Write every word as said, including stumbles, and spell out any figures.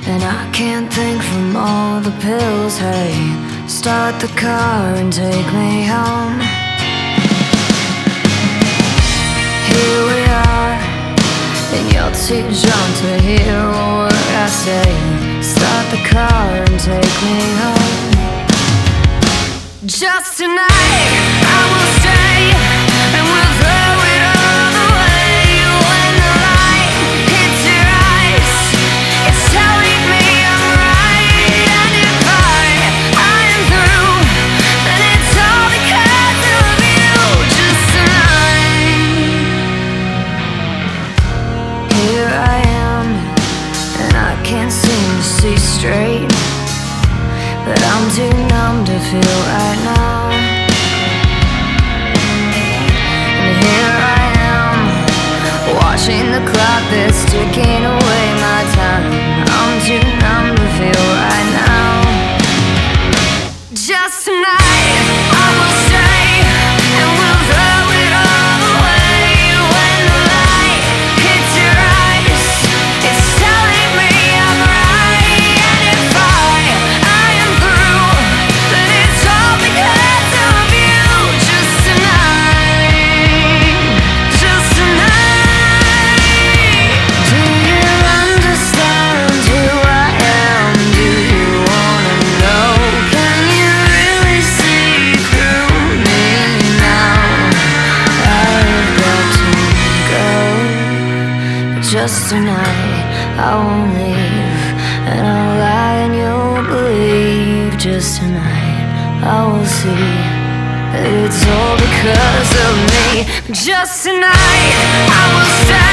And I can't think from all the pills. Hey, start the car and take me home. Here we are, and you're too drunk to hear a word I say. Start the car and take me home. Just tonight, I will stay, and we'll throw it all away. When the light hits your eyes, it's telling me I'm right. And if I, I am through, then it's all because of you. Just tonight. Here I am, and I can't seem to see straight, but I'm too numb to feel right now. And here I am, watching the clock that's ticking away my time. I'm too numb to feel right now. Just tonight, I will stay, and we'll throw it all away. When the light hits your eyes, it's telling me I'm right. And if I, I am through, then it's all because of you. Just tonight, just tonight. Do you understand who I am? Do you wanna know? Can you really see through me now? I've got to go, but just tonight I won't leave, and I'll lie and you'll believe. Just tonight I will see that it's all because of me. Just tonight I will stay.